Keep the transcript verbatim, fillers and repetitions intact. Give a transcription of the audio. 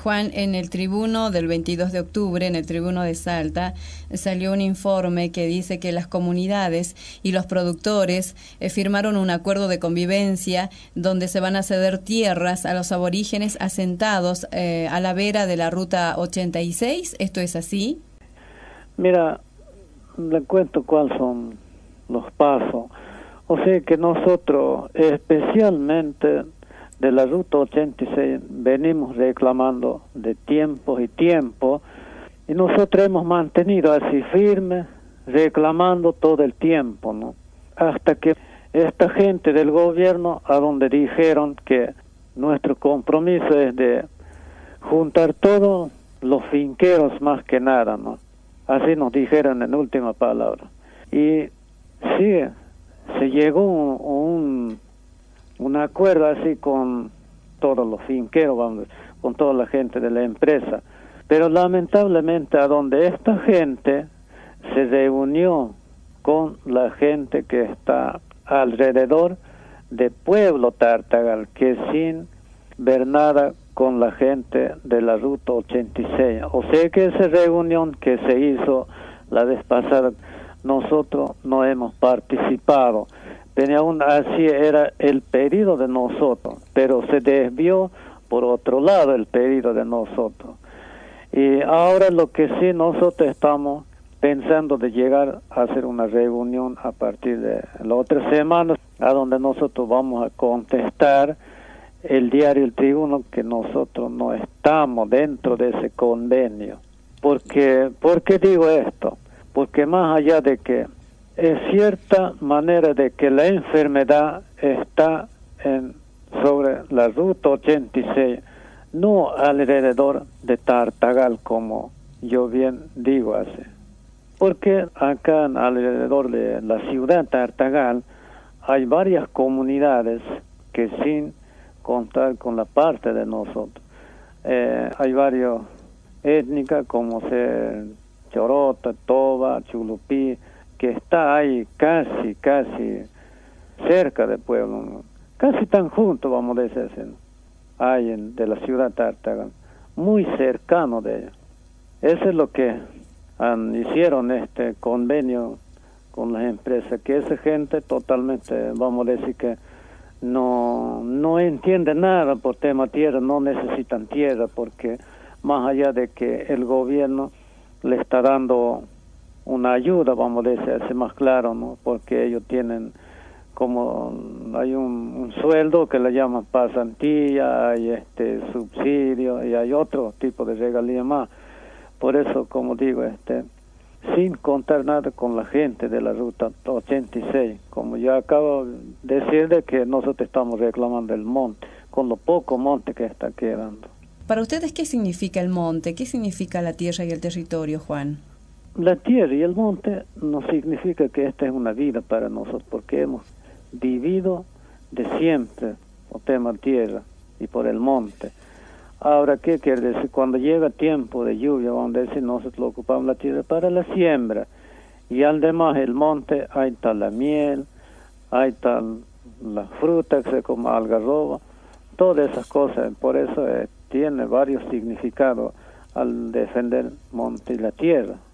Juan, en el tribuno del veintidós de octubre, en el tribuno de Salta, salió un informe que dice que las comunidades y los productores eh, firmaron un acuerdo de convivencia donde se van a ceder tierras a los aborígenes asentados eh, a la vera de la ruta ochenta y seis. ¿Esto es así? Mira, le cuento cuáles son los pasos. O sea que nosotros, especialmente de la ruta ochenta y seis, venimos reclamando de tiempos y tiempos, y nosotros hemos mantenido así firme, reclamando todo el tiempo, ¿no? Hasta que esta gente del gobierno, a donde dijeron que nuestro compromiso es de juntar todos los finqueros más que nada, ¿no? Así nos dijeron en última palabra. Y sí, se llegó un, un, un acuerdo así con todos los finqueros, vamos, con toda la gente de la empresa. Pero lamentablemente a donde esta gente se reunió con la gente que está alrededor de Pueblo Tartagal, que sin ver nada con la gente de la ruta ochenta y seis. O sea que esa reunión que se hizo la vez pasada, nosotros no hemos participado, pero aún así era el pedido de nosotros, pero se desvió por otro lado el pedido de nosotros. Y ahora lo que sí nosotros estamos pensando de llegar a hacer una reunión a partir de la otra semana, a donde nosotros vamos a contestar el diario El Tribuno que nosotros no estamos dentro de ese convenio. Porque, ¿por qué digo esto? Porque más allá de que es cierta manera de que la enfermedad está en, sobre la ruta ochenta y seis, no alrededor de Tartagal, como yo bien digo así. Porque acá alrededor de la ciudad de Tartagal hay varias comunidades que sin contar con la parte de nosotros, eh, hay varias étnicas como ser Chorota, Toba, Chulupí, que está ahí casi, casi cerca del pueblo, ¿no? Casi tan juntos, vamos a decir, hay en, de la ciudad de Tartagal, muy cercano de ellos. Eso es lo que han, hicieron este convenio con las empresas, que esa gente totalmente, vamos a decir que no, no entiende nada por tema tierra, no necesitan tierra, porque más allá de que el gobierno le está dando una ayuda, vamos a decir más claro, ¿no? Porque ellos tienen como, hay un, un sueldo que le llaman pasantía, hay este subsidio y hay otro tipo de regalía más. Por eso, como digo, este sin contar nada con la gente de la ruta ochenta y seis, como yo acabo de decir, de que nosotros estamos reclamando el monte, con lo poco monte que está quedando. Para ustedes, ¿qué significa el monte? ¿Qué significa la tierra y el territorio, Juan? La tierra y el monte no significa que esta es una vida para nosotros, porque hemos vivido de siempre por tema tierra y por el monte. Ahora, ¿qué quiere decir? Cuando llega tiempo de lluvia, vamos a decir, nosotros lo ocupamos la tierra para la siembra. Y además el monte, ahí está la miel, ahí está la fruta que se come, algarroba, todas esas cosas. Por eso eh, tiene varios significados al defender el monte y la tierra.